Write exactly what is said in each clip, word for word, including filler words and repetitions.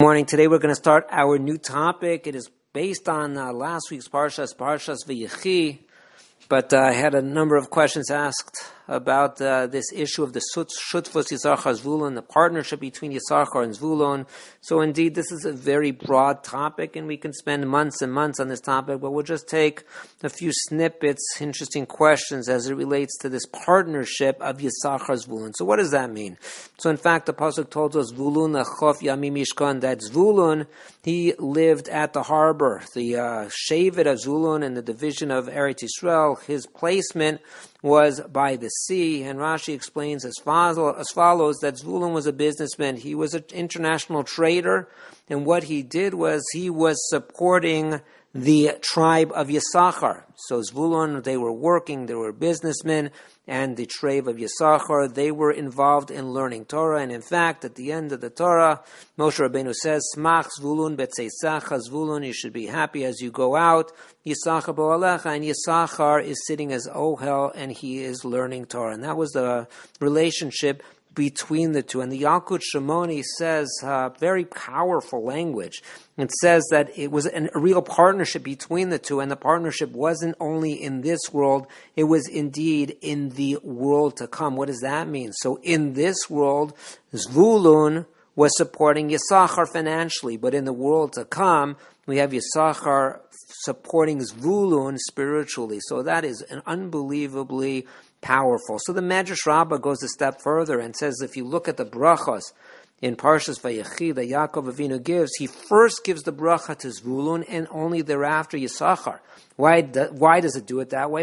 morning. Today we're going to start our new topic. It is based on uh, last week's Parshas, Parshas V'yechi, but uh, I had a number of questions asked about uh, this issue of the Shutfus Yisachar Zvulun, the partnership between Yisachar and Zvulun. So indeed, this is a very broad topic, and we can spend months and months on this topic, but we'll just take a few snippets, interesting questions as it relates to this partnership of Yisachar Zvulun. So what does that mean? So in fact, the Pasuk told us, Zvulun Achof Yami Mishkan, that Zvulun, he lived at the harbor. The uh, Shevet of Zvulun and the division of Eretz Yisrael, his placement was by the sea, and Rashi explains as follows, as follows that Zvulun was a businessman. He was an international trader, and what he did was he was supporting the tribe of Yisachar. So Zvulun, they were working, they were businessmen, and the tribe of Yisachar, they were involved in learning Torah. And in fact, at the end of the Torah, Moshe Rabbeinu says, Smach Zvulun betzeisacha, Zvulun, you should be happy as you go out. Yisachar bo'alecha, and Yisachar is sitting as Ohel, and he is learning Torah. And that was the relationship between the two. And the Yalkut Shimoni says uh, very powerful language. It says that it was an, a real partnership between the two, and the partnership wasn't only in this world, it was indeed in the world to come. What does that mean? So in this world, Zvulun was supporting Yisachar financially, but in the world to come, we have Yisachar supporting Zvulun spiritually. So that is an unbelievably powerful. So the Medrash Rabbah goes a step further and says, if you look at the brachas in Parshas Vayechi that Yaakov Avinu gives, he first gives the bracha to Zvulun and only thereafter Yisachar. Why, do, why does it do it that way?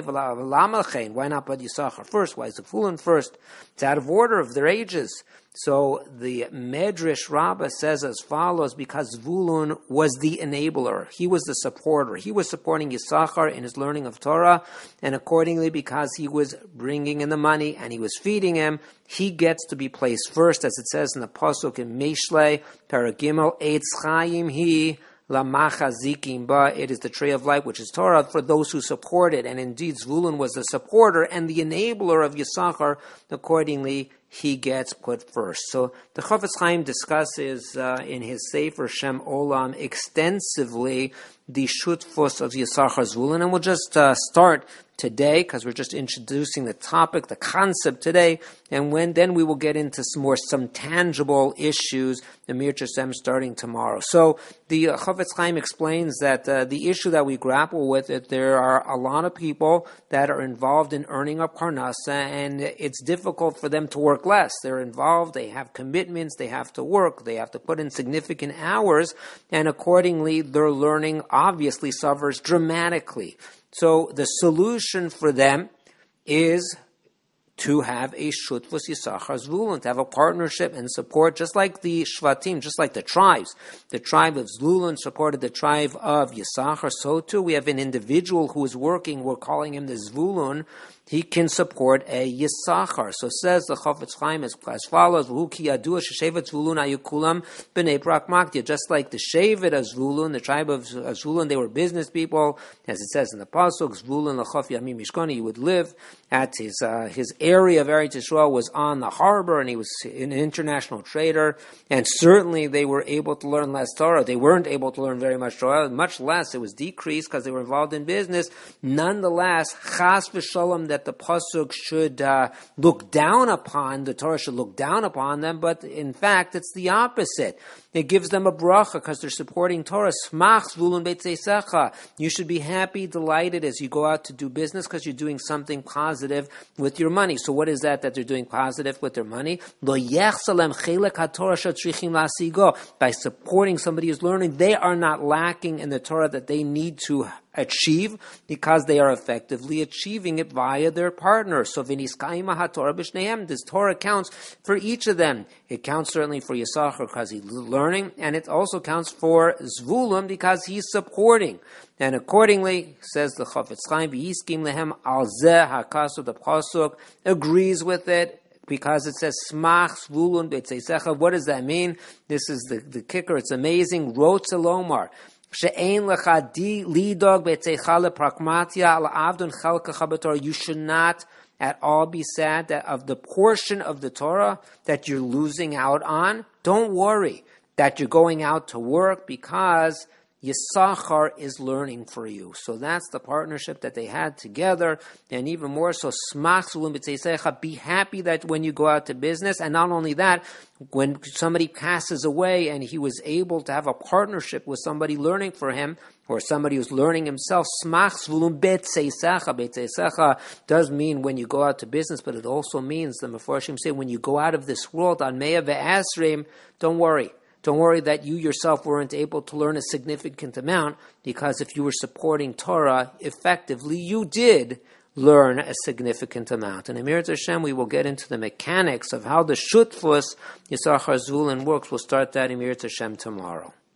Why not put Yisachar first? Why is Zvulun first? It's out of order of their ages. So the Medrash Rabbah says as follows, because Zvulun was the enabler. He was the supporter. He was supporting Yisachar in his learning of Torah, and accordingly, because he was bringing in the money and he was feeding him, he gets to be placed first, as it says in the Pasuk in Mishlei, Paragimel, Eitz Chaim Hi, Lamachazikim Ba, it is the tree of life, which is Torah, for those who support it. And indeed, Zvulun was the supporter and the enabler of Yisachar. Accordingly, he gets put first. So the Chafetz Chaim discusses uh, in his Sefer Shem Olam extensively the Shutfus of Yisachar Zvulun, and we'll just uh, start today because we're just introducing the topic, the concept today, and when then we will get into some more some tangible issues, the Mir Chesem, starting tomorrow. So the uh, Chafetz Chaim explains that uh, the issue that we grapple with, it there are a lot of people that are involved in earning a parnasa, and it's difficult for them to work less. They're involved, they have commitments, they have to work, they have to put in significant hours, and accordingly their learning obviously suffers dramatically. So the solution for them is to have a Shutfus Yisachar Zvulun, to have a partnership and support, just like the Shvatim, just like the tribes. The tribe of Zvulun supported the tribe of Yisachar, so too we have an individual who is working, we're calling him the Zvulun, he can support a Yisachar. So says the Chafetz Chaim as, as follows, just like the Shevet of Zvulun, the tribe of Zvulun, they were business people, as it says in the Pasuk, Zvulun l'chof yami mishkani, he would live at his uh, his area of Eretz Yisrael was on the harbor, and he was an international trader, and certainly they were able to learn less Torah. They weren't able to learn very much Torah, much less, it was decreased because they were involved in business. Nonetheless, chas v'shalom, that the Pasuk should uh, look down upon, the Torah should look down upon them, but in fact, it's the opposite. It gives them a bracha because they're supporting Torah. Smach Zvulun betzeisacha. You should be happy, delighted as you go out to do business because you're doing something positive with your money. So what is that that they're doing positive with their money? Lo yechsalem chelek haTorah shetrichim lasigo. By supporting somebody who's learning, they are not lacking in the Torah that they need to achieve because they are effectively achieving it via their partner. So v'niskaima haTorah b'shneim. This Torah counts for each of them. It counts certainly for Yisachar because he's learning, and it also counts for Zvulun because he's supporting. And accordingly, says the Chafetz Chaim, v'yiskim lehem al zeh hakasu, the pasuk agrees with it, because it says smach zvulun betzeisecha. What does that mean? This is the, the kicker. It's amazing. Rotz elomar she'ein lecha di lidog betzeicha leprakmatia al avdon chalkacha b'torah. You should not at all be sad that of the portion of the Torah that you're losing out on. Don't worry. that you're going out to work because Yisachar is learning for you. So that's the partnership that they had together. And even more so, smach zulum b'tzeisecha, be happy that when you go out to business. And not only that, when somebody passes away and he was able to have a partnership with somebody learning for him, or somebody who's learning himself, smach zulum b'tzeisecha. B'tzeisecha does mean when you go out to business, but it also means, the Mefarshim say, when you go out of this world on Me'ah ve'asrim, don't worry. Don't worry that you yourself weren't able to learn a significant amount, because if you were supporting Torah effectively, you did learn a significant amount. And in Emirat Hashem, we will get into the mechanics of how the Shutfus Yisachar Zvulun works. We'll start that in Emirat Hashem tomorrow.